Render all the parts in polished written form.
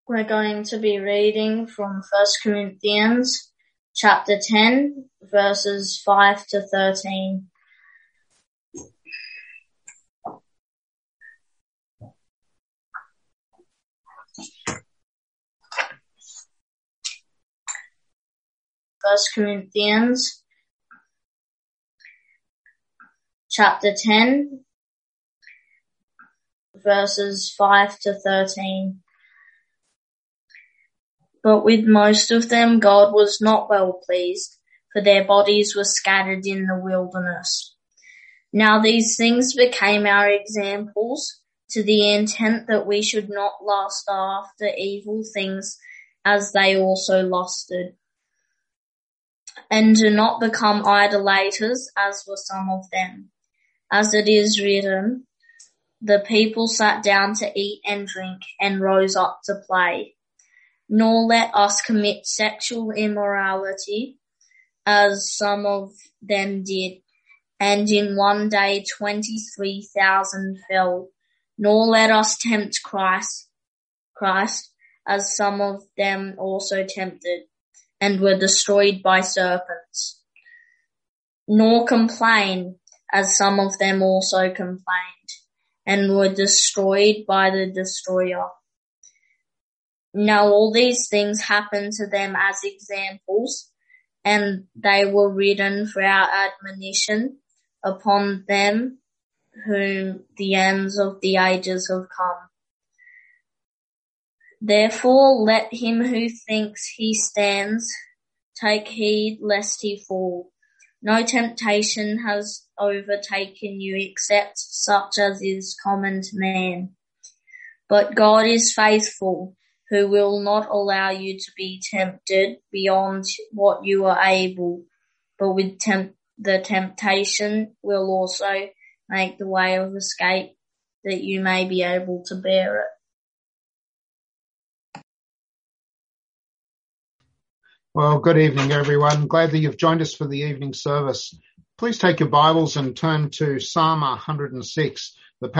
We're going to be reading from 1 Corinthians chapter 10, verses 5 to 13. First Corinthians chapter 10, verses 5 to 13. But with most of them God was not well pleased, for their bodies were scattered in the wilderness. Now these things became our examples, to the intent that we should not lust after evil things as they also lusted. And do not become idolaters, as were some of them. As it is written, the people sat down to eat and drink and rose up to play. Nor let us commit sexual immorality, as some of them did, and in one day 23,000 fell. Nor let us tempt Christ, as some of them also tempted, and were destroyed by serpents. Nor complain, as some of them also complained, and were destroyed by the destroyer. Now all these things happened to them as examples, and they were written for our admonition upon them whom the ends of the ages have come. Therefore let him who thinks he stands take heed lest he fall. No temptation has overtaken you except such as is common to man. But God is faithful, who will not allow you to be tempted beyond what you are able, but with the temptation will also make the way of escape, that you may be able to bear it. Well, good evening, everyone. Glad that you've joined us for the evening service. Please take your Bibles and turn to Psalm 106.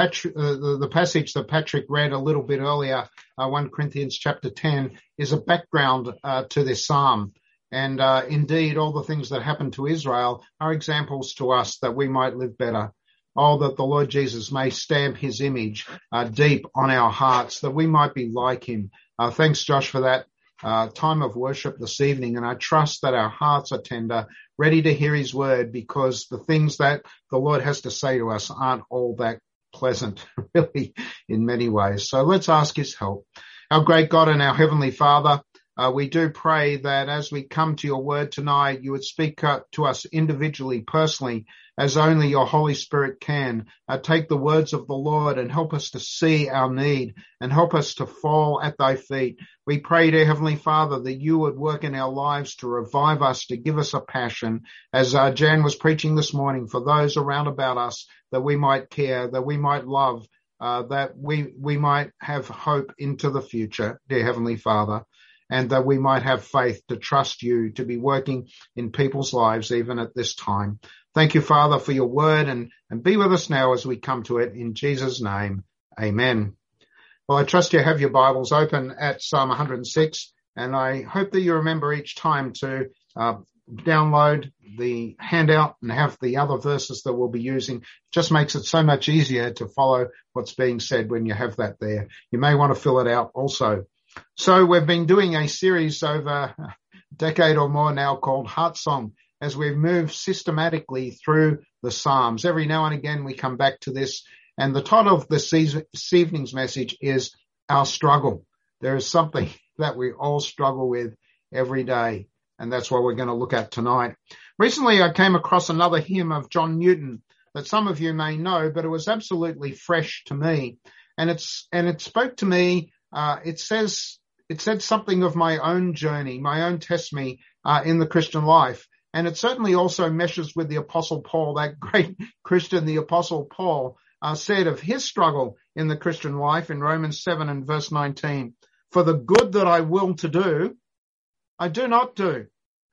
The passage that Patrick read a little bit earlier, 1 Corinthians chapter 10, is a background to this psalm. And indeed, all the things that happened to Israel are examples to us that we might live better. Oh, that the Lord Jesus may stamp his image deep on our hearts, that we might be like him. Thanks, Josh, for that time of worship this evening. And I trust that our hearts are tender, ready to hear his word, because the things that the Lord has to say to us aren't all that pleasant, really, in many ways. So let's ask his help. Our great God and our Heavenly Father, we do pray that as we come to your word tonight, you would speak to us individually, personally, as only your Holy Spirit can. Take the words of the Lord and help us to see our need and help us to fall at thy feet. We pray, dear Heavenly Father, that you would work in our lives to revive us, to give us a passion, as Jan was preaching this morning, for those around about us, that we might care, that we might love, that we might have hope into the future, dear Heavenly Father, and that we might have faith to trust you to be working in people's lives even at this time. Thank you, Father, for your word, and be with us now as we come to it. In Jesus' name, amen. Well, I trust you have your Bibles open at Psalm 106, and I hope that you remember each time to download the handout and have the other verses that we'll be using. It just makes it so much easier to follow what's being said when you have that there. You may want to fill it out also. So we've been doing a series over a decade or more now called Heart Song, as we've moved systematically through the Psalms. Every now and again we come back to this, and the title of this evening's message is Our Struggle. There is something that we all struggle with every day, and that's what we're going to look at tonight. Recently I came across another hymn of John Newton that some of you may know, but it was absolutely fresh to me, and it spoke to me. It said something of my own journey, my own testimony in the Christian life. And it certainly also meshes with the Apostle Paul, that great Christian, the Apostle Paul, said of his struggle in the Christian life in Romans 7 and verse 19. For the good that I will to do, I do not do,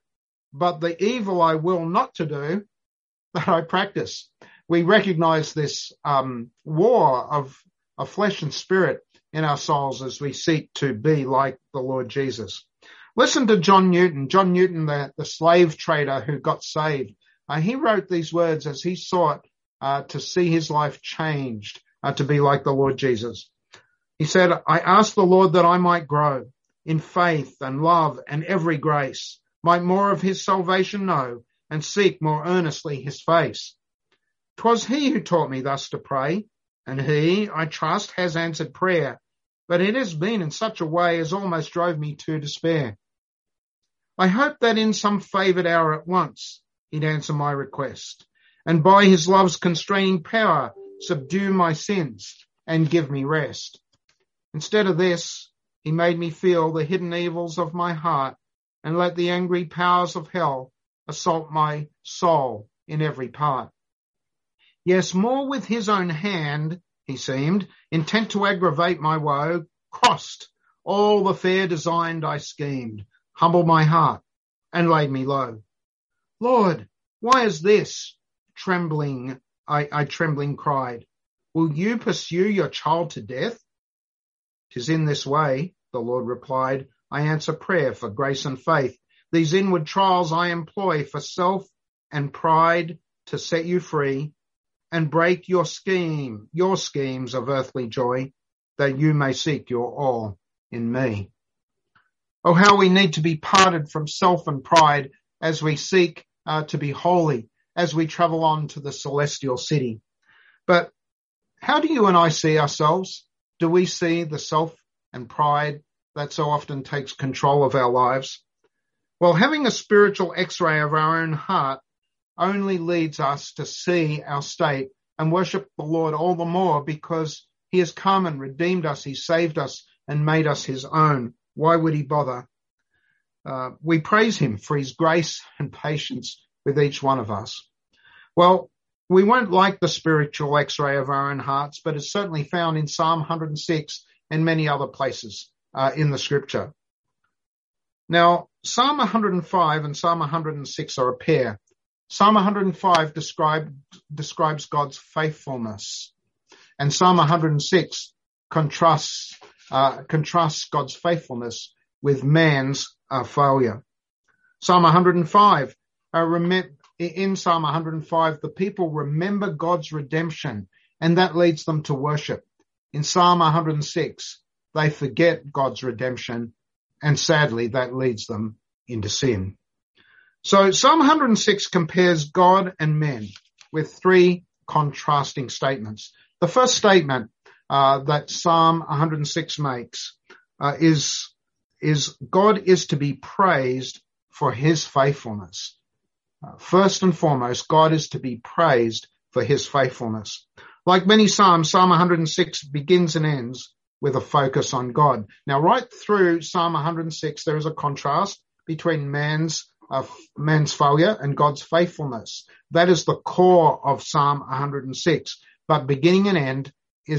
but the evil I will not to do, that I practice. We recognize this war of flesh and spirit in our souls as we seek to be like the Lord Jesus. Listen to John Newton. John Newton, the slave trader who got saved. He wrote these words as he sought to see his life changed, to be like the Lord Jesus. He said, I asked the Lord that I might grow in faith and love and every grace, might more of his salvation know, and seek more earnestly his face. 'Twas he who taught me thus to pray, and he, I trust, has answered prayer, but it has been in such a way as almost drove me to despair. I hoped that in some favoured hour at once he'd answer my request, and by his love's constraining power subdue my sins and give me rest. Instead of this, he made me feel the hidden evils of my heart and let the angry powers of hell assault my soul in every part. Yes, more with his own hand, he seemed, intent to aggravate my woe, crossed all the fair designed I schemed, humbled my heart and laid me low. Lord, why is this? Trembling, I trembling cried. Will you pursue your child to death? 'Tis in this way, the Lord replied, I answer prayer for grace and faith. These inward trials I employ for self and pride to set you free and break your schemes of earthly joy, that you may seek your all in me. Oh, how we need to be parted from self and pride as we seek to be holy, as we travel on to the celestial city. But how do you and I see ourselves? Do we see the self and pride that so often takes control of our lives? Well, having a spiritual x-ray of our own heart only leads us to see our state and worship the Lord all the more because he has come and redeemed us, he saved us and made us his own. Why would he bother? We praise him for his grace and patience with each one of us. Well, we won't like the spiritual x-ray of our own hearts, but it's certainly found in Psalm 106 and many other places in the scripture. Now, Psalm 105 and Psalm 106 are a pair. Psalm 105 describes God's faithfulness, and Psalm 106 contrasts God's faithfulness with man's failure. Psalm 105, in Psalm 105, the people remember God's redemption, and that leads them to worship. In Psalm 106, they forget God's redemption, and sadly, that leads them into sin. So Psalm 106 compares God and men with three contrasting statements. The first statement that Psalm 106 makes is God is to be praised for his faithfulness. First and foremost, God is to be praised for his faithfulness. Like many Psalms, Psalm 106 begins and ends with a focus on God. Now, right through Psalm 106, there is a contrast between man's failure and God's faithfulness. That is the core of Psalm 106. But beginning and end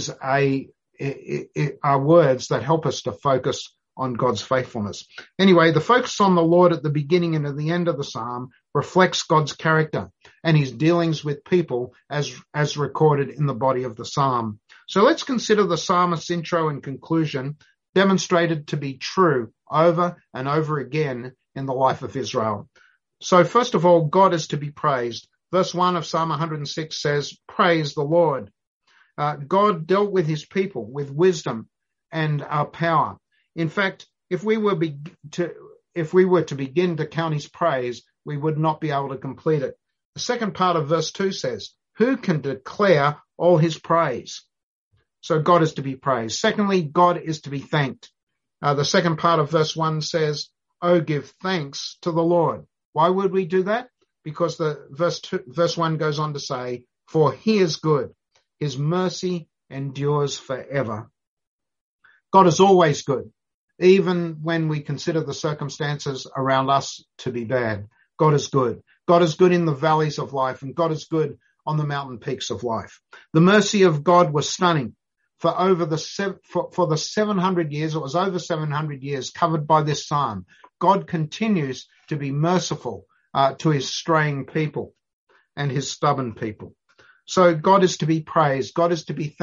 are words that help us to focus on God's faithfulness. Anyway, the focus on the Lord at the beginning and at the end of the psalm reflects God's character and his dealings with people as recorded in the body of the psalm. So let's consider the psalmist's intro and conclusion demonstrated to be true over and over again in the life of Israel. So first of all, God is to be praised. Verse 1 of Psalm 106 says, praise the Lord. God dealt with his people with wisdom and power. In fact, if we were to begin to count his praise, we would not be able to complete it. The second part of verse 2 says, who can declare all his praise? So God is to be praised. Secondly, God is to be thanked. The second part of verse 1 says, oh, give thanks to the Lord. Why would we do that? Because the verse 1 goes on to say, for he is good. His mercy endures forever. God is always good, even when we consider the circumstances around us to be bad. God is good. God is good in the valleys of life, and God is good on the mountain peaks of life. The mercy of God was stunning. For the 700 years, it was over 700 years covered by this psalm. God continues to be merciful to his straying people and his stubborn people. So God is to be praised. God is to be thanked,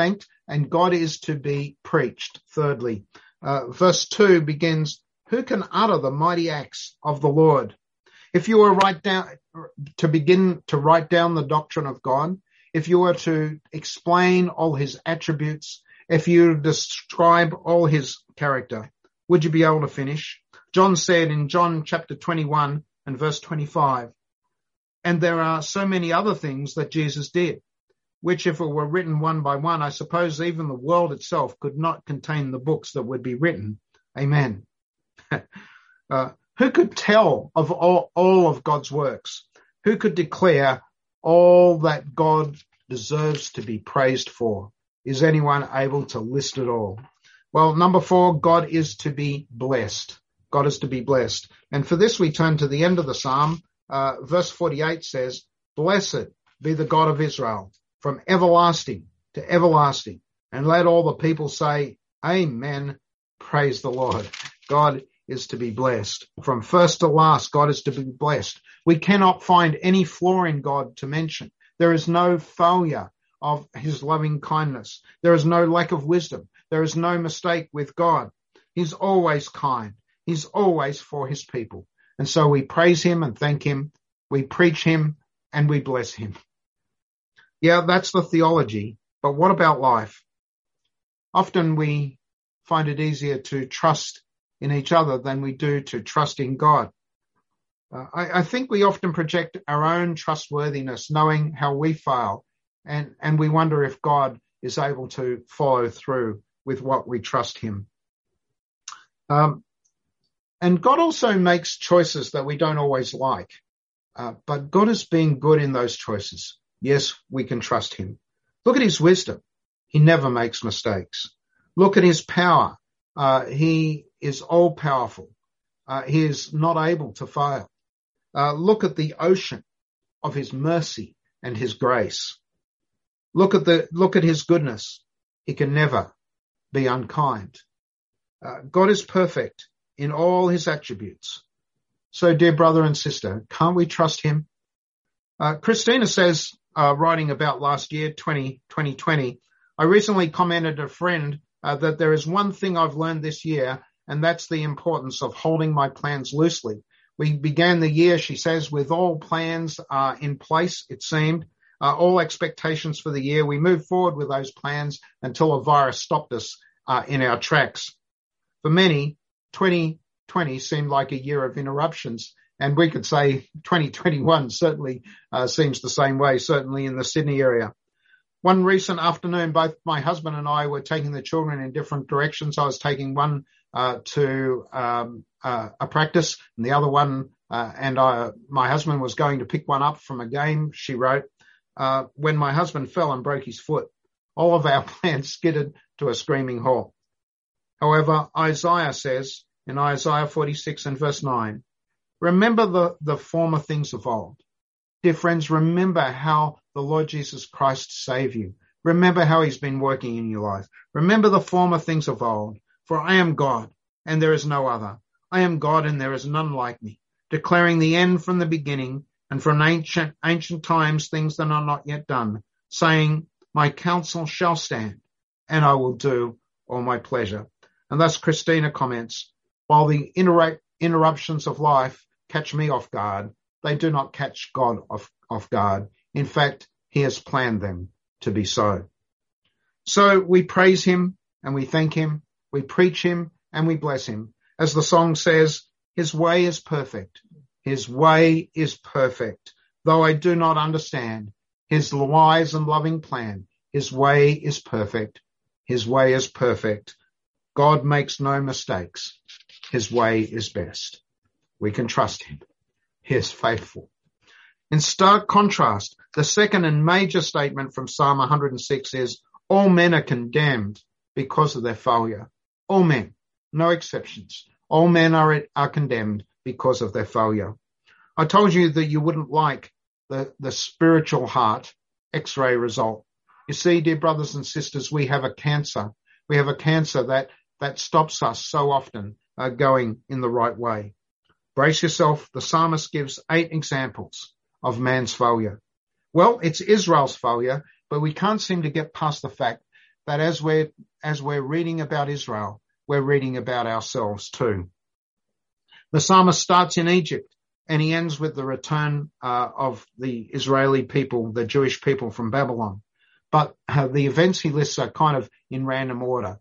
and God is to be preached. Thirdly, verse 2 begins, who can utter the mighty acts of the Lord? If you were to begin to write down the doctrine of God, if you were to explain all his attributes, if you describe all his character, would you be able to finish? John said in John chapter 21 and verse 25, and there are so many other things that Jesus did, which if it were written one by one, I suppose even the world itself could not contain the books that would be written. Amen. Who could tell of all of God's works? Who could declare all that God deserves to be praised for? Is anyone able to list it all? Well, number 4, God is to be blessed. God is to be blessed. And for this, we turn to the end of the psalm. Verse 48 says, blessed be the God of Israel from everlasting to everlasting. And let all the people say, amen. Praise the Lord. God is to be blessed. From first to last, God is to be blessed. We cannot find any flaw in God to mention. There is no failure of his loving kindness. There is no lack of wisdom. There is no mistake with God. He's always kind. He's always for his people. And so we praise him and thank him. We preach him and we bless him. Yeah, that's the theology. But what about life? Often we find it easier to trust in each other than we do to trust in God. I think we often project our own trustworthiness, knowing how we fail, and we wonder if God is able to follow through with what we trust him. And God also makes choices that we don't always like, but God is being good in those choices. Yes, we can trust him. Look at his wisdom. He never makes mistakes. Look at his power. He is all powerful. He is not able to fail. Look at the ocean of his mercy and his grace. Look at his goodness. He can never be unkind. God is perfect in all his attributes. So, dear brother and sister, can't we trust him? Christina says, writing about last year, 2020, I recently commented to a friend that there is one thing I've learned this year, and that's the importance of holding my plans loosely. We began the year, she says, with all plans in place, it seemed, all expectations for the year. We moved forward with those plans until a virus stopped us in our tracks. For many, 2020 seemed like a year of interruptions, and we could say 2021 certainly seems the same way, certainly in the Sydney area. One recent afternoon, both my husband and I were taking the children in different directions. I was taking one to a practice, and the other one, my husband was going to pick one up from a game, she wrote, when my husband fell and broke his foot. All of our plans skidded to a screaming halt. However, Isaiah says in Isaiah 46 and verse 9, remember the former things of old. Dear friends, remember how the Lord Jesus Christ saved you. Remember how he's been working in your life. Remember the former things of old. For I am God, and there is no other. I am God, and there is none like me, declaring the end from the beginning, and from ancient times things that are not yet done, saying, my counsel shall stand, and I will do all my pleasure. And thus Christina comments, while the interruptions of life catch me off guard, they do not catch God off guard. In fact, he has planned them to be so. So we praise him and we thank him, we preach him and we bless him. As the song says, his way is perfect. His way is perfect. Though I do not understand his wise and loving plan, his way is perfect. His way is perfect. God makes no mistakes. His way is best. We can trust him. He is faithful. In stark contrast, the second and major statement from Psalm 106 is, all men are condemned because of their failure. All men, no exceptions. All men are condemned because of their failure. I told you that you wouldn't like the spiritual heart X-ray result. You see, dear brothers and sisters, we have a cancer. We have a cancer that stops us so often going in the right way. Brace yourself. The psalmist gives 8 examples of man's failure. Well, it's Israel's failure, but we can't seem to get past the fact that as we're reading about Israel, we're reading about ourselves too. The psalmist starts in Egypt and he ends with the return of the Israeli people, the Jewish people from Babylon. But the events he lists are kind of in random order.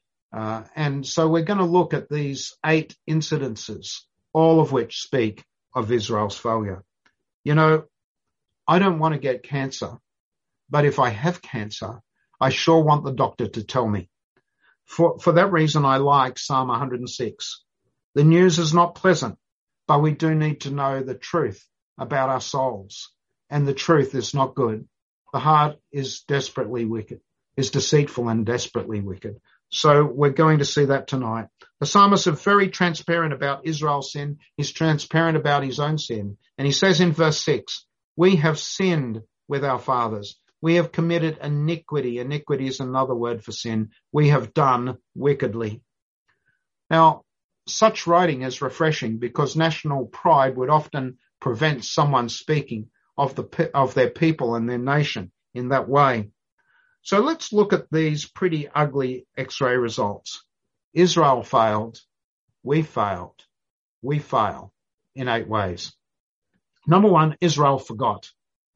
And so we're going to look at these 8 incidences, all of which speak of Israel's failure. You know, I don't want to get cancer, but if I have cancer, I sure want the doctor to tell me. For that reason, I like Psalm 106. The news is not pleasant, but we do need to know the truth about our souls. And the truth is not good. The heart is desperately wicked, is deceitful and desperately wicked. So we're going to see that tonight. The psalmist is very transparent about Israel's sin. He's transparent about his own sin. And he says in verse 6, we have sinned with our fathers. We have committed iniquity. Iniquity is another word for sin. We have done wickedly. Now, such writing is refreshing because national pride would often prevent someone speaking of their people and their nation in that way. So let's look at these pretty ugly X-ray results. Israel failed. We failed. We fail in 8 ways. Number 1, Israel forgot.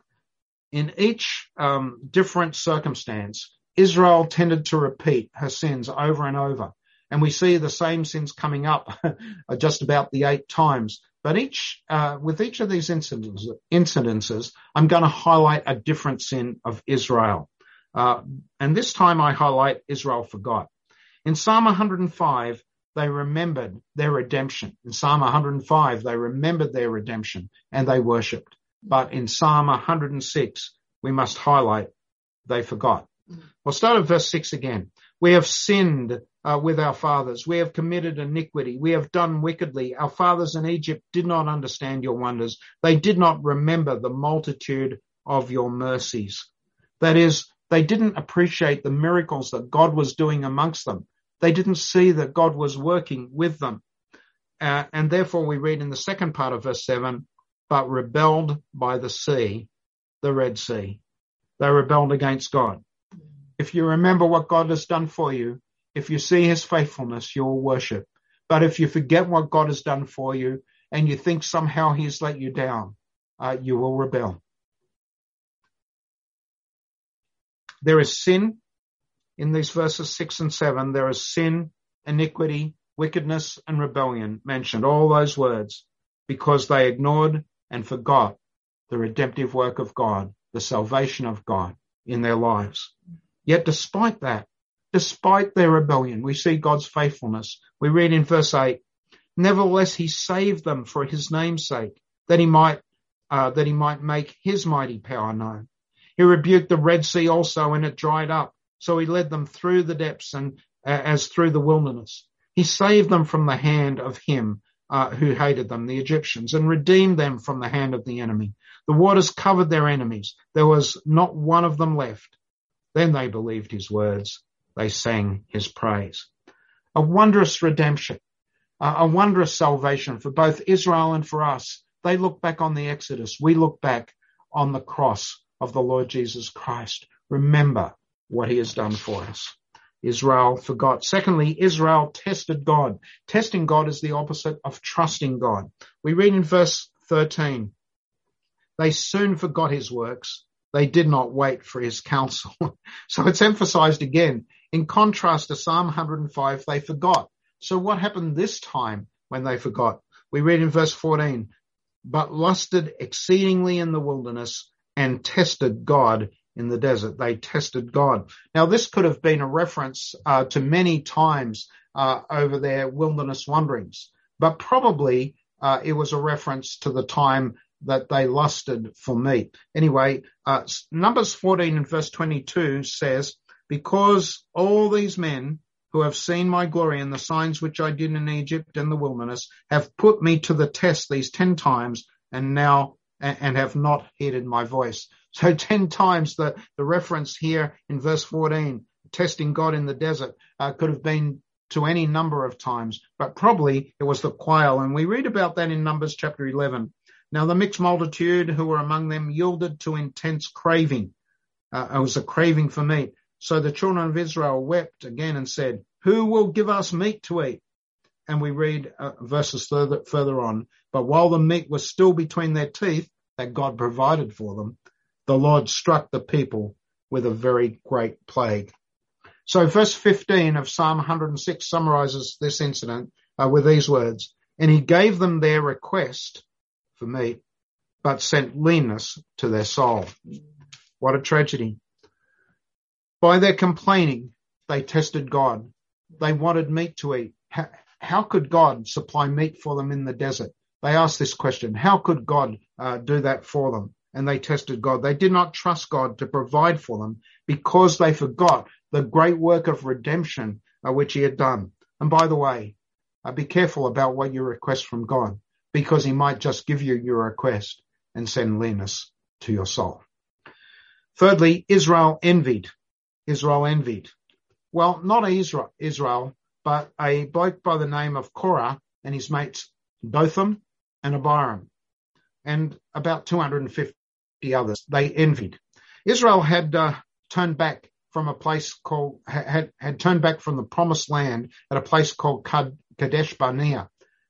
In each different circumstance, Israel tended to repeat her sins over and over. And we see the same sins coming up just about the 8 times. But with each of these incidences, I'm going to highlight a different sin of Israel. And this time I highlight Israel forgot. In Psalm 105, they remembered their redemption. In Psalm 105, they remembered their redemption and they worshipped. But in Psalm 106, we must highlight they forgot. We'll start at verse 6 again. We have sinned with our fathers. We have committed iniquity. We have done wickedly. Our fathers in Egypt did not understand your wonders. They did not remember the multitude of your mercies. That is, they didn't appreciate the miracles that God was doing amongst them. They didn't see that God was working with them. And therefore we read in the second part of verse 7, but rebelled by the sea, the Red Sea. They rebelled against God. If you remember what God has done for you, if you see his faithfulness, you'll worship. But if you forget what God has done for you and you think somehow he's let you down, you will rebel. There is sin in these verses 6 and 7. There is sin, iniquity, wickedness, and rebellion mentioned, all those words, because they ignored and forgot the redemptive work of God, the salvation of God in their lives. Yet despite that, despite their rebellion, we see God's faithfulness. We read in verse 8, nevertheless, he saved them for his name's sake, that he might make his mighty power known. He rebuked the Red Sea also, and it dried up. So he led them through the depths and as through the wilderness. He saved them from the hand of him who hated them, the Egyptians, and redeemed them from the hand of the enemy. The waters covered their enemies. There was not one of them left. Then they believed his words. They sang his praise. A wondrous redemption, a wondrous salvation for both Israel and for us. They look back on the Exodus. We look back on the cross of the Lord Jesus Christ. Remember what he has done for us. Israel forgot. Secondly, Israel tested God. Testing God is the opposite of trusting God. We read in verse 13, they soon forgot his works. They did not wait for his counsel. So it's emphasized again. In contrast to Psalm 105, they forgot. So what happened this time when they forgot? We read in verse 14, but lusted exceedingly in the wilderness and tested God in the desert. They tested God. Now, this could have been a reference to many times over their wilderness wanderings, but probably it was a reference to the time that they lusted for meat. Anyway, Numbers 14 and verse 22 says, because all these men who have seen my glory and the signs which I did in Egypt and the wilderness have put me to the test these 10 times and have not heeded my voice. So 10 times the reference here in verse 14, testing God in the desert, could have been to any number of times, but probably it was the quail. And we read about that in Numbers chapter 11. Now the mixed multitude who were among them yielded to intense craving. It was a craving for meat. So the children of Israel wept again and said, who will give us meat to eat? And we read verses further on, but while the meat was still between their teeth that God provided for them, the Lord struck the people with a very great plague. So verse 15 of Psalm 106 summarizes this incident with these words, and he gave them their request for meat, but sent leanness to their soul. What a tragedy. By their complaining, they tested God. They wanted meat to eat. How could God supply meat for them in the desert? They asked this question. How could God do that for them? And they tested God. They did not trust God to provide for them because they forgot the great work of redemption which he had done. And by the way, be careful about what you request from God, because he might just give you your request and send leanness to your soul. Thirdly, Israel envied. Israel envied. Well, not Israel, but a bloke by the name of Korah and his mates Dotham and Abiram, and about 250 others. They envied. Israel had turned back from a place called, had turned back from the promised land at a place called Kadesh Barnea.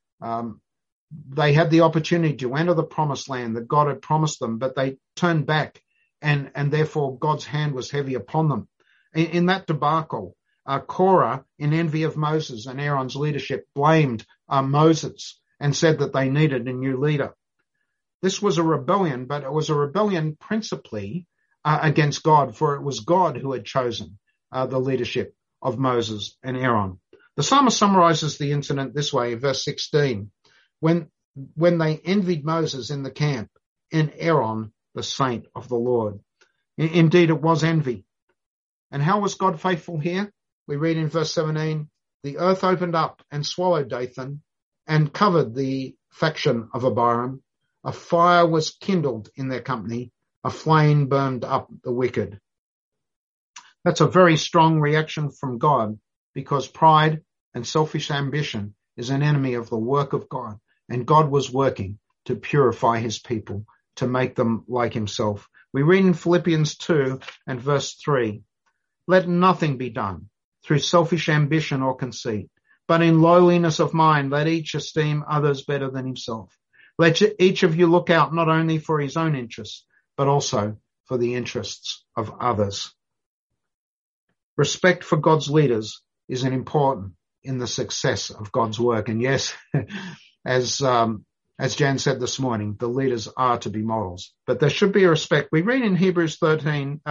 They had the opportunity to enter the promised land that God had promised them, but they turned back, and therefore God's hand was heavy upon them. In that debacle, Korah, in envy of Moses and Aaron's leadership, blamed Moses and said that they needed a new leader. This was a rebellion, but it was a rebellion principally against God, for it was God who had chosen the leadership of Moses and Aaron. The psalmist summarizes the incident this way, verse 16, when they envied Moses in the camp and Aaron, the saint of the Lord. Indeed, it was envy. And how was God faithful here? We read in verse 17, the earth opened up and swallowed Dathan and covered the faction of Abiram. A fire was kindled in their company. A flame burned up the wicked. That's a very strong reaction from God, because pride and selfish ambition is an enemy of the work of God. And God was working to purify his people, to make them like himself. We read in Philippians 2 and verse 3, let nothing be done through selfish ambition or conceit, but in lowliness of mind, let each esteem others better than himself. Let each of you look out not only for his own interests, but also for the interests of others. Respect for God's leaders is important in the success of God's work. And yes, as Jan said this morning, the leaders are to be models, but there should be a respect. We read in Hebrews 13,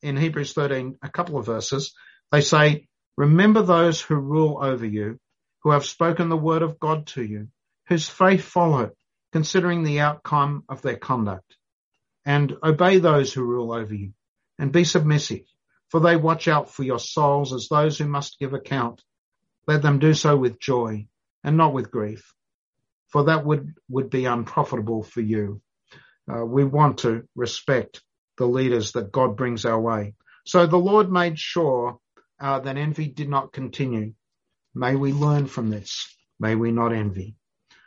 a couple of verses. They say, remember those who rule over you, who have spoken the word of God to you, whose faith followed, considering the outcome of their conduct. And obey those who rule over you, and be submissive, for they watch out for your souls as those who must give account. Let them do so with joy and not with grief, for that would be unprofitable for you. We want to respect the leaders that God brings our way. So the Lord made sure that envy did not continue. May we learn from this. May we not envy.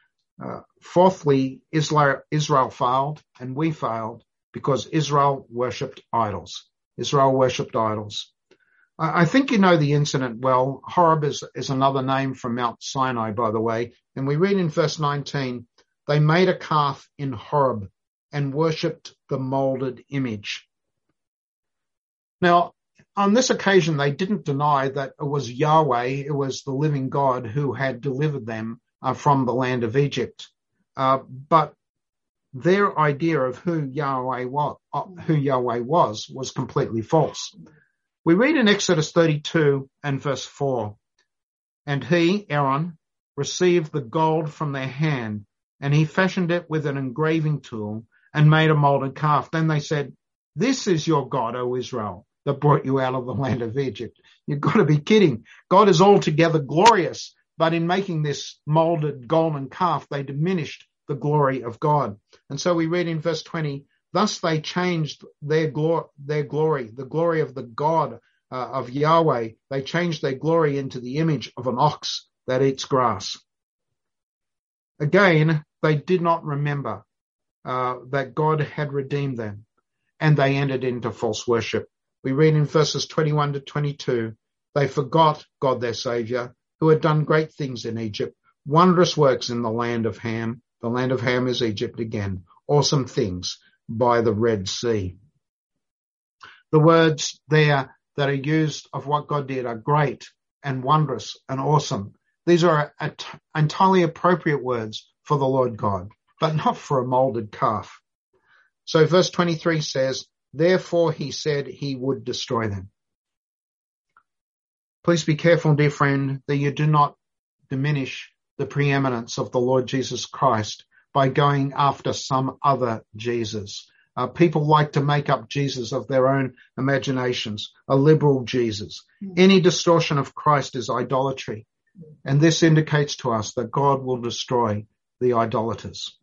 Fourthly, Israel failed, and we failed because Israel worshipped idols. Israel worshipped idols. I think you know the incident well. Horeb is another name for Mount Sinai, by the way. And we read in verse 19, they made a calf in Horeb and worshipped the molded image. Now, on this occasion, they didn't deny that it was Yahweh, it was the living God who had delivered them from the land of Egypt. But their idea of who Yahweh was completely false. We read in Exodus 32 and verse 4, and he, Aaron, received the gold from their hand, and he fashioned it with an engraving tool and made a molded calf. Then they said, this is your God, O Israel, that brought you out of the land of Egypt. You've got to be kidding. God is altogether glorious, but in making this molded golden calf, they diminished the glory of God. And so we read in verse 20, thus they changed their glory, the glory of the God of Yahweh. They changed their glory into the image of an ox that eats grass. Again, they did not remember that God had redeemed them, and they entered into false worship. We read in verses 21 to 22, they forgot God their Saviour, who had done great things in Egypt, wondrous works in the land of Ham. The land of Ham is Egypt again. Awesome things by the Red Sea. The words there that are used of what God did are great and wondrous and awesome. These are entirely appropriate words for the Lord God, but not for a molded calf. So verse 23 says, therefore he said he would destroy them. Please be careful, dear friend, that you do not diminish the preeminence of the Lord Jesus Christ by going after some other Jesus. People like to make up Jesus of their own imaginations, a liberal Jesus. Any distortion of Christ is idolatry. And this indicates to us that God will destroy the idolaters.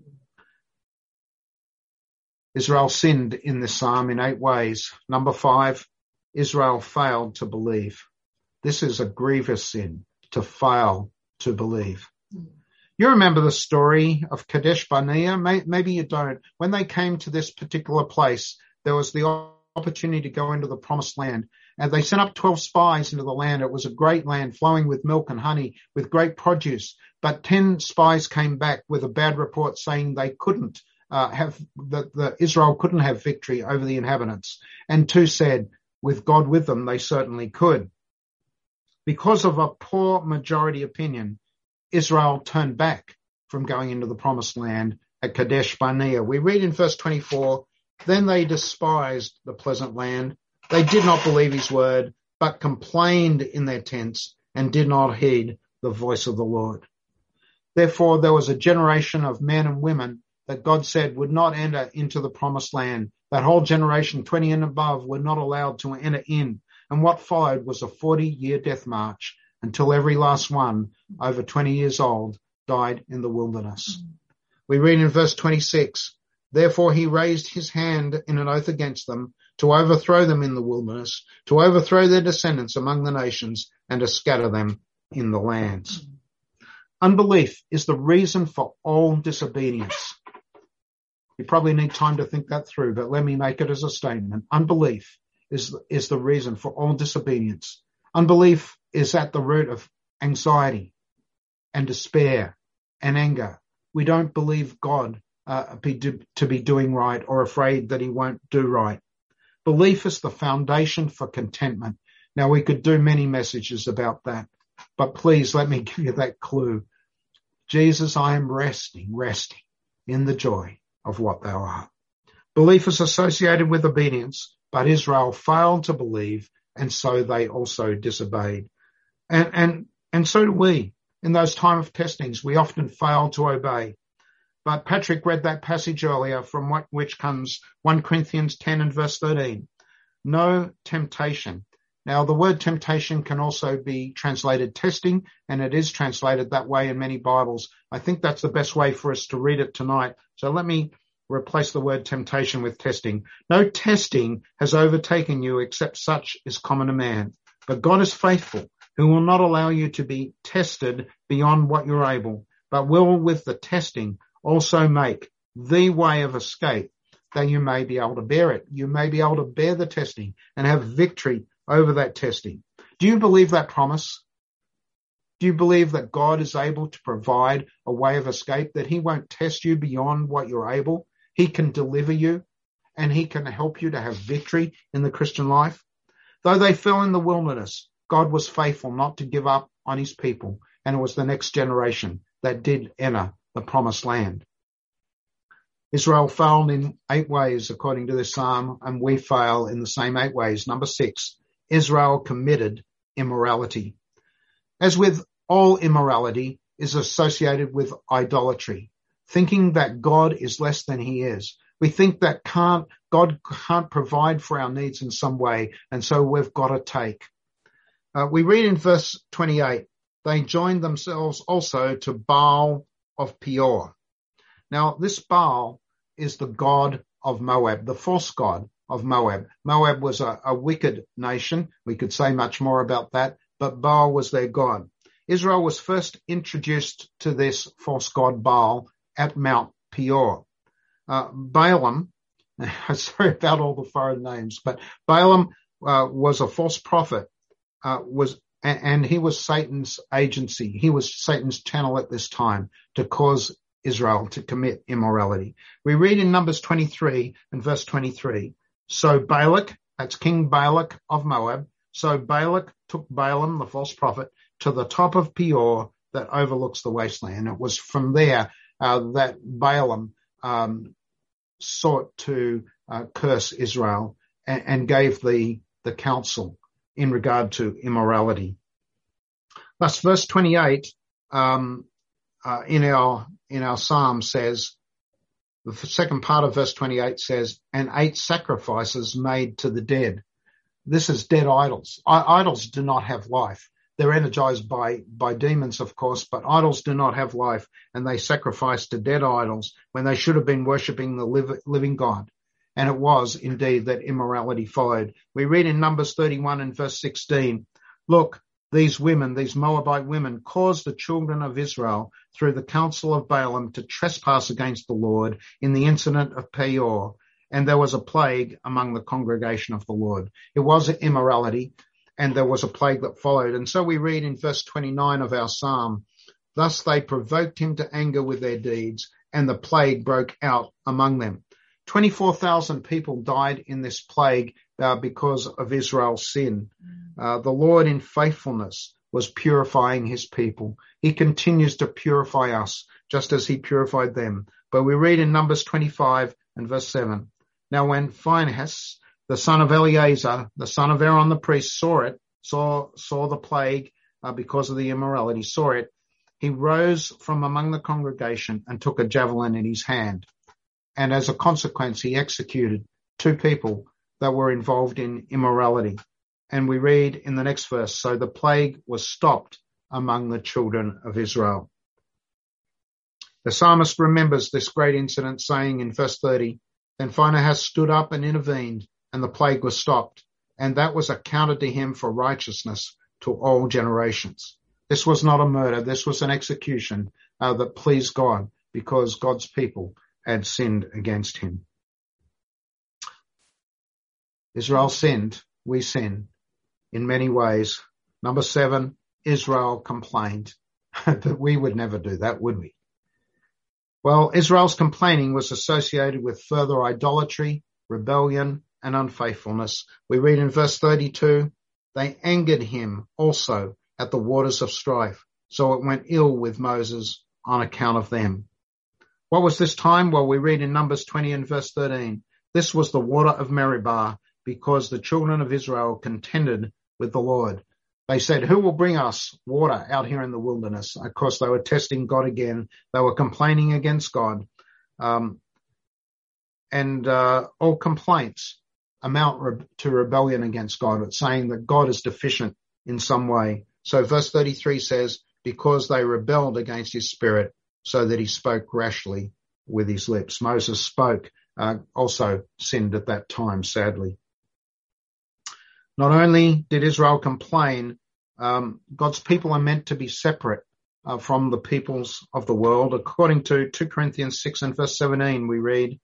Israel sinned in this psalm in 8 ways. Number 5, Israel failed to believe. This is a grievous sin, to fail to believe. You remember the story of Kadesh Barnea? Maybe you don't. When they came to this particular place, there was the opportunity to go into the promised land. And they sent up 12 spies into the land. It was a great land flowing with milk and honey, with great produce. But 10 spies came back with a bad report saying they couldn't Israel couldn't have victory over the inhabitants. And 2 said, with God with them, they certainly could. Because of a poor majority opinion, Israel turned back from going into the promised land at Kadesh Barnea. We read in verse 24, then they despised the pleasant land. They did not believe his word, but complained in their tents and did not heed the voice of the Lord. Therefore, there was a generation of men and women that God said would not enter into the promised land. That whole generation, 20 and above, were not allowed to enter in. And what followed was a 40-year death march until every last one over 20 years old died in the wilderness. We read in verse 26, therefore he raised his hand in an oath against them to overthrow them in the wilderness, to overthrow their descendants among the nations, and to scatter them in the lands. Unbelief is the reason for all disobedience. You probably need time to think that through, but let me make it as a statement. Unbelief is the reason for all disobedience. Unbelief is at the root of anxiety and despair and anger. We don't believe God to be doing right or afraid that he won't do right. Belief is the foundation for contentment. Now, we could do many messages about that, but please let me give you that clue. Jesus, I am resting in the joy of what thou art. Belief is associated with obedience, but Israel failed to believe, and so they also disobeyed. And so do we. In those time of testings, we often fail to obey. But Patrick read that passage earlier from which comes 1 Corinthians 10 and verse 13. No temptation. Now, the word temptation can also be translated testing, and it is translated that way in many Bibles. I think that's the best way for us to read it tonight. So let me replace the word temptation with testing. No testing has overtaken you except such is common to man. But God is faithful, who will not allow you to be tested beyond what you're able, but will with the testing also make the way of escape that you may be able to bear it. You may be able to bear the testing and have victory over that testing. Do you believe that promise? Do you believe that God is able to provide a way of escape, that he won't test you beyond what you're able? He can deliver you and he can help you to have victory in the Christian life. Though they fell in the wilderness, God was faithful not to give up on his people, and it was the next generation that did enter the promised land. Israel failed in 8 ways according to this psalm, and we fail in the same 8 ways. Number 6, Israel committed immorality. As with all immorality, is associated with idolatry, thinking that God is less than he is. We think that God can't provide for our needs in some way, and so we've got to take. We read in verse 28, they joined themselves also to Baal of Peor. Now, this Baal is the god of Moab, the false god of Moab. Moab was a wicked nation. We could say much more about that, but Baal was their god. Israel was first introduced to this false god Baal at Mount Peor. Balaam, sorry about all the foreign names, but Balaam was a false prophet, and he was Satan's agency. He was Satan's channel at this time to cause Israel to commit immorality. We read in Numbers 23 and verse 23, so Balak, that's King Balak of Moab, so Balak took Balaam, the false prophet, to the top of Peor that overlooks the wasteland. It was from there that Balaam sought to curse Israel and gave the counsel in regard to immorality. Thus, verse 28 in our psalm says, the second part of verse 28 says, and 8 sacrifices made to the dead. This is dead idols. Idols do not have life. They're energized by demons, of course, but idols do not have life, and they sacrifice to dead idols when they should have been worshipping the living God. And it was indeed that immorality followed. We read in Numbers 31 and verse 16, look, these women, these Moabite women, caused the children of Israel through the counsel of Balaam to trespass against the Lord in the incident of Peor, and there was a plague among the congregation of the Lord. It was immorality, and there was a plague that followed. And so we read in verse 29 of our psalm, thus they provoked him to anger with their deeds, and the plague broke out among them. 24,000 people died in this plague because of Israel's sin. The Lord in faithfulness was purifying his people. He continues to purify us just as he purified them. But we read in Numbers 25 and verse 7, now when Phinehas, the son of Eleazar, the son of Aaron the priest, saw the plague because of the immorality, saw it, he rose from among the congregation and took a javelin in his hand. And as a consequence, he executed 2 people that were involved in immorality. And we read in the next verse, so the plague was stopped among the children of Israel. The psalmist remembers this great incident, saying in verse 30, then Phinehas stood up and intervened, and the plague was stopped, and that was accounted to him for righteousness to all generations. This was not a murder. This was an execution that pleased God, because God's people had sinned against him. Israel sinned. We sin in many ways. Number 7, Israel complained. But we would never do that, would we? Well, Israel's complaining was associated with further idolatry, rebellion, and unfaithfulness. We read in verse 32, they angered him also at the waters of strife, so it went ill with Moses on account of them. What was this time? Well, we read in Numbers 20 and verse 13, this was the water of Meribah, because the children of Israel contended with the Lord. They said, who will bring us water out here in the wilderness? Of course, they were testing God again. They were complaining against God. All complaints amount to rebellion against God. It's saying that God is deficient in some way. So verse 33 says, because they rebelled against his spirit, so that he spoke rashly with his lips. Moses spoke, also sinned at that time, sadly. Not only did Israel complain, God's people are meant to be separate from the peoples of the world. According to 2 Corinthians 6 and verse 17, we read,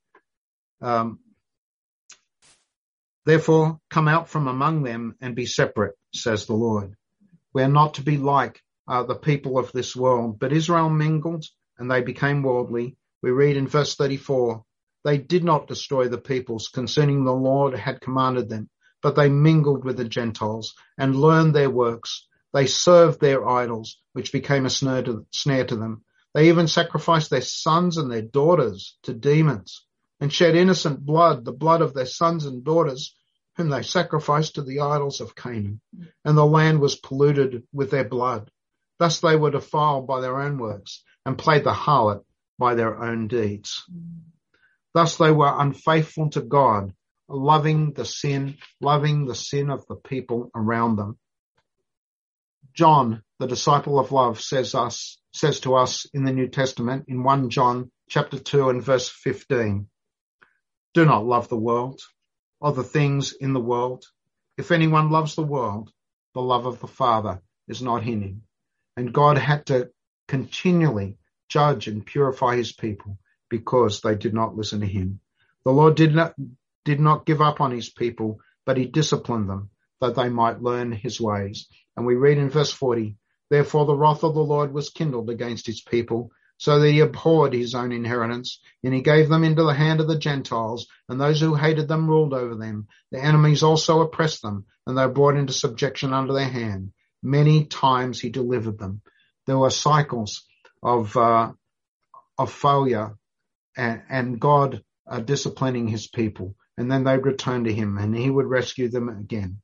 therefore come out from among them and be separate, says the Lord. We are not to be like the people of this world, but Israel mingled and they became worldly. We read in verse 34, they did not destroy the peoples concerning the Lord had commanded them, but they mingled with the Gentiles and learned their works. They served their idols, which became a snare to them. They even sacrificed their sons and their daughters to demons and shed innocent blood, the blood of their sons and daughters, whom they sacrificed to the idols of Canaan. And the land was polluted with their blood. Thus they were defiled by their own works and played the harlot by their own deeds. Thus they were unfaithful to God, loving the sin of the people around them. John, the disciple of love, says to us in the New Testament in 1 John chapter 2 and verse 15, do not love the world or the things in the world. If anyone loves the world, the love of the Father is not in him. And God had to continually judge and purify his people because they did not listen to him. The Lord did not give up on his people but he disciplined them that they might learn his ways. And we read in verse 40, therefore the wrath of the Lord was kindled against his people, so that he abhorred his own inheritance, and he gave them into the hand of the Gentiles, and those who hated them ruled over them. The enemies also oppressed them, and they were brought into subjection under their hand. Many times he delivered them. There were cycles of failure and God disciplining his people, and then they'd return to him, and he would rescue them again.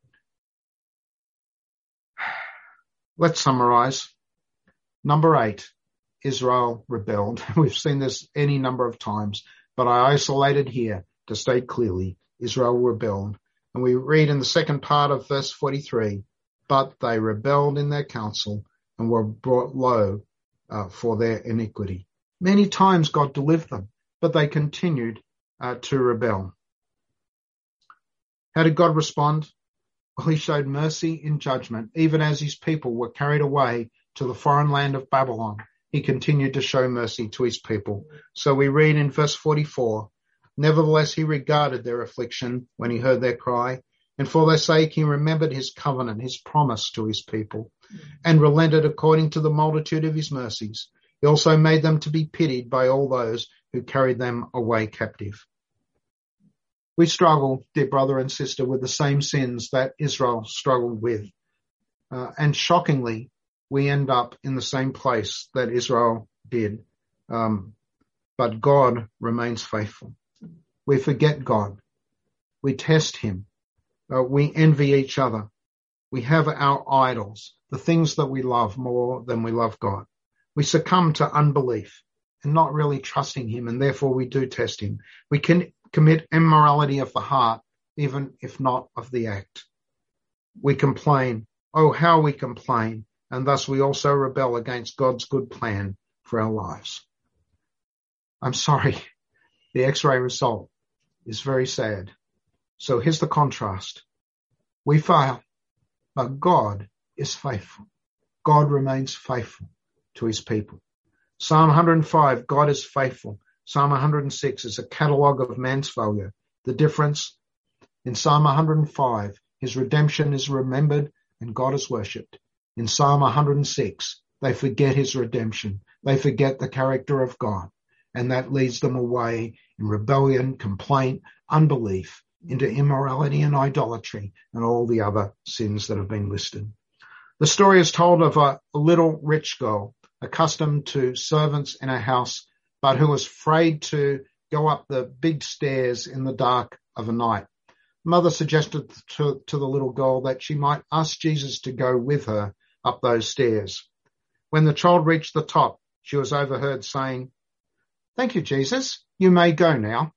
Let's summarize. Number 8. Israel rebelled. We've seen this any number of times, but I isolated here to state clearly, Israel rebelled. And we read in the second part of verse 43, but they rebelled in their counsel and were brought low for their iniquity. Many times God delivered them, but they continued to rebel. How did God respond? Well, he showed mercy in judgment. Even as his people were carried away to the foreign land of Babylon, he continued to show mercy to his people. So we read in verse 44, nevertheless he regarded their affliction when he heard their cry, and for their sake he remembered his covenant, his promise to his people, and relented according to the multitude of his mercies. He also made them to be pitied by all those who carried them away captive. We struggle, dear brother and sister, with the same sins that Israel struggled with. And shockingly, we end up in the same place that Israel did. But God remains faithful. We forget God. We test him. We envy each other. We have our idols, the things that we love more than we love God. We succumb to unbelief and not really trusting him, and therefore we do test him. We can commit immorality of the heart, even if not of the act. We complain. Oh, how we complain. And thus we also rebel against God's good plan for our lives. I'm sorry, the X-ray result is very sad. So here's the contrast. We fail, but God is faithful. God remains faithful to his people. Psalm 105, God is faithful. Psalm 106 is a catalogue of man's failure. The difference in Psalm 105, his redemption is remembered and God is worshipped. In Psalm 106, they forget his redemption. They forget the character of God, and that leads them away in rebellion, complaint, unbelief, into immorality and idolatry and all the other sins that have been listed. The story is told of a little rich girl accustomed to servants in her house, but who was afraid to go up the big stairs in the dark of a night. Mother suggested to the little girl that she might ask Jesus to go with her up those stairs. When the child reached the top, she was overheard saying, "Thank you, Jesus. You may go now."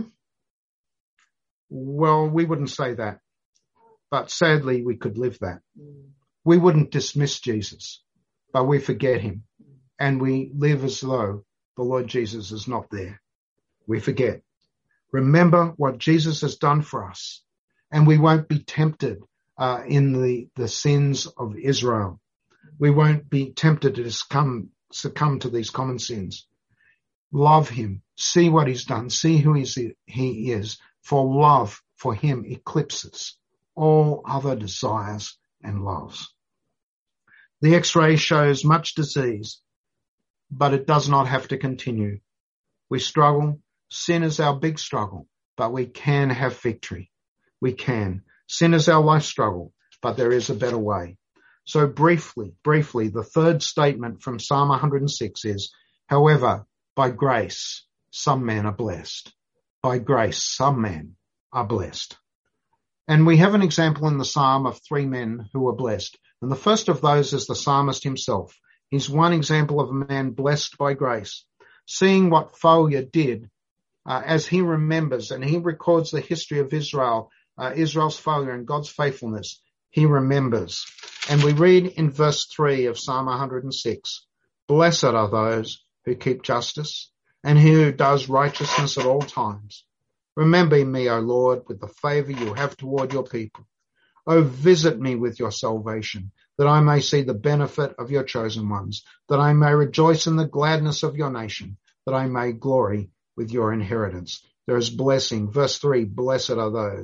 Well, we wouldn't say that, but sadly we could live that. We wouldn't dismiss Jesus, but we forget him, and we live as though the Lord Jesus is not there. We forget. Remember what Jesus has done for us, and we won't be tempted in the sins of Israel. We won't be tempted to succumb to these common sins. Love him. See what he's done. See who he is. For love for him eclipses all other desires and loves. The X-ray shows much disease, but it does not have to continue. We struggle. Sin is our big struggle, but we can have victory. We can. Sin is our life struggle, but there is a better way. So briefly, the third statement from Psalm 106 is, however, by grace, some men are blessed. By grace, some men are blessed. And we have an example in the Psalm of 3 men who were blessed. And the first of those is the psalmist himself. He's one example of a man blessed by grace. Seeing what failure did, as he remembers and he records the history of Israel, Israel's failure and God's faithfulness, he remembers. And we read in verse 3 of Psalm 106, blessed are those who keep justice and he who does righteousness at all times. Remember me, O Lord, with the favor you have toward your people. O visit me with your salvation, that I may see the benefit of your chosen ones, that I may rejoice in the gladness of your nation, that I may glory with your inheritance. There is blessing. Verse 3, blessed are those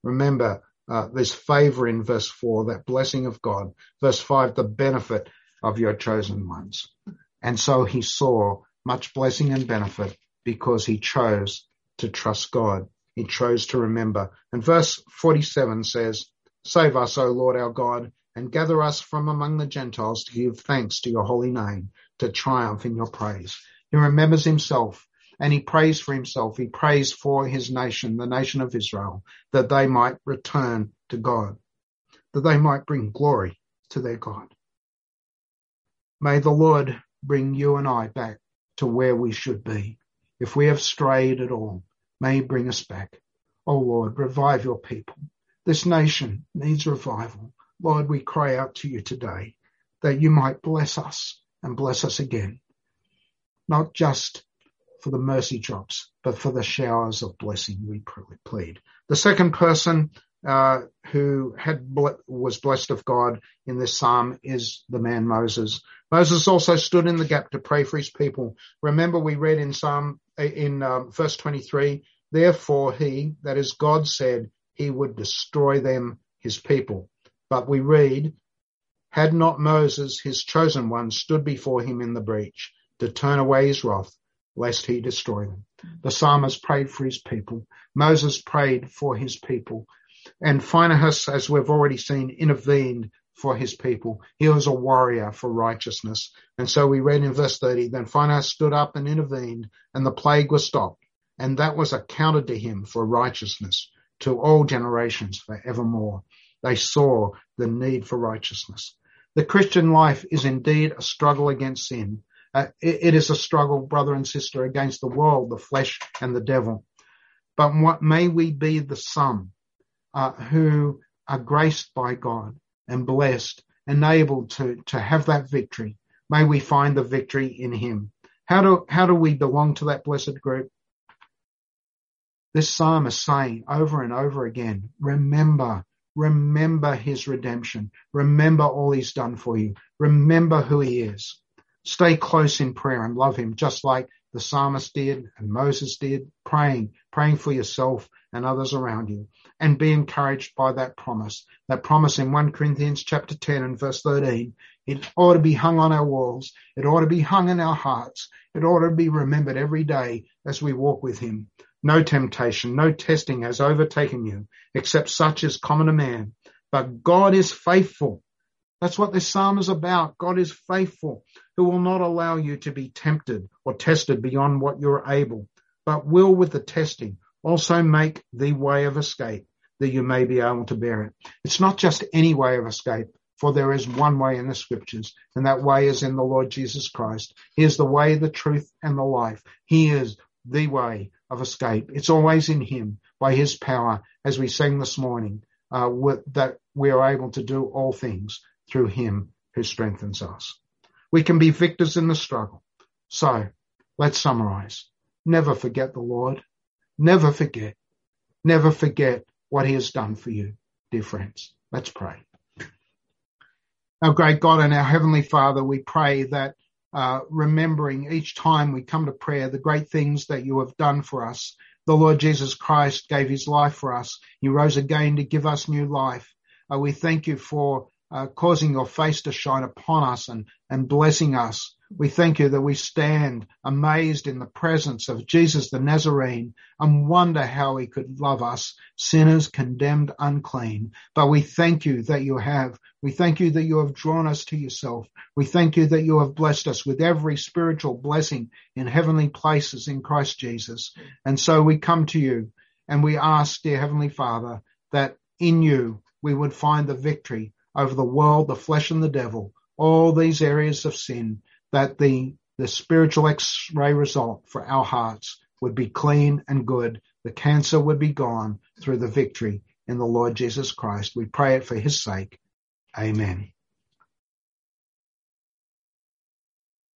Remember, there's favor in verse 4, that blessing of God. Verse 5, the benefit of your chosen ones. And so he saw much blessing and benefit because he chose to trust God. He chose to remember. And verse 47 says, save us, O Lord our God, and gather us from among the Gentiles to give thanks to your holy name, to triumph in your praise. He remembers himself and he prays for himself. He prays for his nation, the nation of Israel, that they might return to God, that they might bring glory to their God. May the Lord bring you and I back to where we should be. If we have strayed at all, may he bring us back. Oh Lord, revive your people. This nation needs revival. Lord, we cry out to you today that you might bless us and bless us again, not just for the mercy drops, but for the showers of blessing we plead. The second person who was blessed of God in this psalm is the man Moses. Moses also stood in the gap to pray for his people. Remember, we read in verse 23, therefore he, that is God, said he would destroy them, his people. But we read, had not Moses, his chosen one, stood before him in the breach to turn away his wrath, lest he destroy them. The psalmist prayed for his people. Moses prayed for his people. And Phinehas, as we've already seen, intervened for his people. He was a warrior for righteousness. And so we read in verse 30, then Phinehas stood up and intervened, and the plague was stopped. And that was accounted to him for righteousness to all generations forevermore. They saw the need for righteousness. The Christian life is indeed a struggle against sin. It is a struggle, brother and sister, against the world, the flesh, and the devil. But what may we be the some who are graced by God and blessed, enabled to have that victory. May we find the victory in him. How do we belong to that blessed group? This psalm is saying over and over again, remember his redemption. Remember all he's done for you. Remember who he is. Stay close in prayer and love him, just like the psalmist did and Moses did, praying for yourself and others around you, and be encouraged by that promise in 1 Corinthians chapter 10 and verse 13. It ought to be hung on our walls. It ought to be hung in our hearts. It ought to be remembered every day as we walk with him. No temptation, no testing has overtaken you, except such as common to man. But God is faithful. That's what this psalm is about. God is faithful, who will not allow you to be tempted or tested beyond what you're able, but will with the testing also make the way of escape, that you may be able to bear it. It's not just any way of escape, for there is one way in the scriptures, and that way is in the Lord Jesus Christ. He is the way, the truth, and the life. He is the way of escape. It's always in him, by his power, as we sang this morning, that we are able to do all things through him who strengthens us. We can be victors in the struggle. So let's summarize. Never forget the Lord. Never forget what he has done for you, dear friends. Let's pray. Our great God and our Heavenly Father, we pray that remembering each time we come to prayer the great things that you have done for us. The Lord Jesus Christ gave his life for us. He rose again to give us new life. We thank you for causing your face to shine upon us and blessing us. We thank you that we stand amazed in the presence of Jesus the Nazarene and wonder how he could love us, sinners condemned unclean. But we thank you that you have. We thank you that you have drawn us to yourself. We thank you that you have blessed us with every spiritual blessing in heavenly places in Christ Jesus. And so we come to you and we ask, dear Heavenly Father, that in you we would find the victory over the world, the flesh, and the devil, all these areas of sin, that the spiritual X-ray result for our hearts would be clean and good. The cancer would be gone through the victory in the Lord Jesus Christ. We pray it for his sake. Amen.